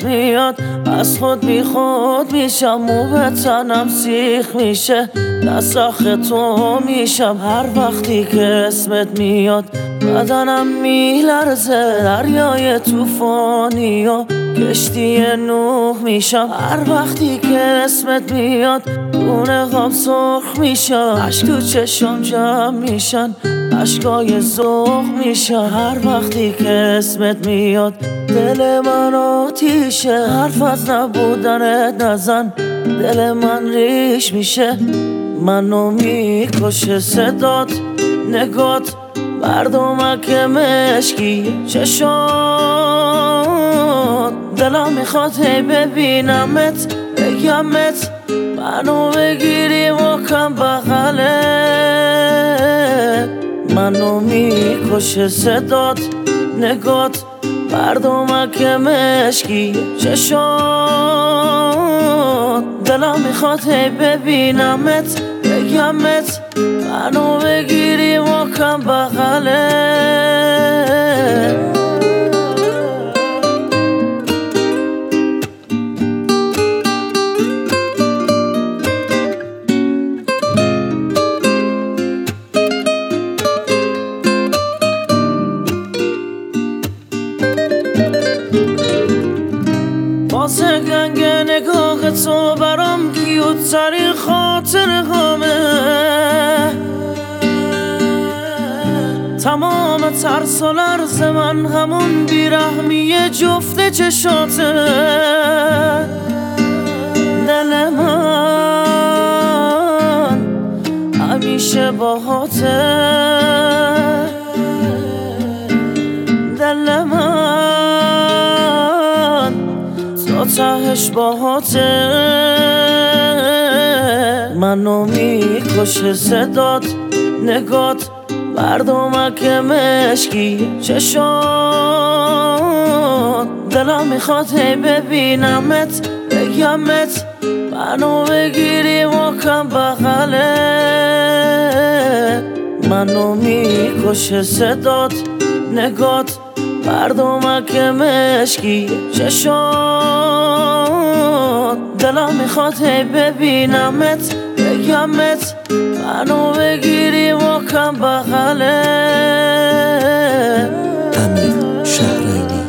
اسمت میاد از خود بی خود میشم، مو به تنم سیخ میشه، دستاخ تو میشم هر وقتی که اسمت میاد. بدنم میلرزه دریای توفانی و کشتی نوح میشم هر وقتی که اسمت میاد. گونه غم سرخ میشم، عشق تو چشم جمع میشن، عشقای ذوق میشن هر وقتی که اسمت میاد. دل من آتیشه حرف از نبودنت نزن، دل من ریش میشه منو میکشه صدات نگات مردمک مشکی چشات. دلم میخواد هی ببینمت بگمت منو بگیری محکم بغله، منو میکشه صدات نگات مردمک مشکی چشات. دلم میخواد هی ببینمت بگمت منو بگیری محکم بغله. واسه گنگ نگاه تو برام کیوت ترین خاطر همه، تمام ترس و لرز من همون بیرحمی جفت چشاته. دل من همیشه باهاته، دل من تا تهش باهاته. منو میکشه صدات نگات مردمک مشکی چشات. دلم میخواد هی ببینمت بگمت منو بگیری محکم بغله، منو میکشه صدات نگات مردمک مشکی چشات. دلم میخواد هی ببینمت بگمت منو بگیری محکم بغله. امیر شهرینی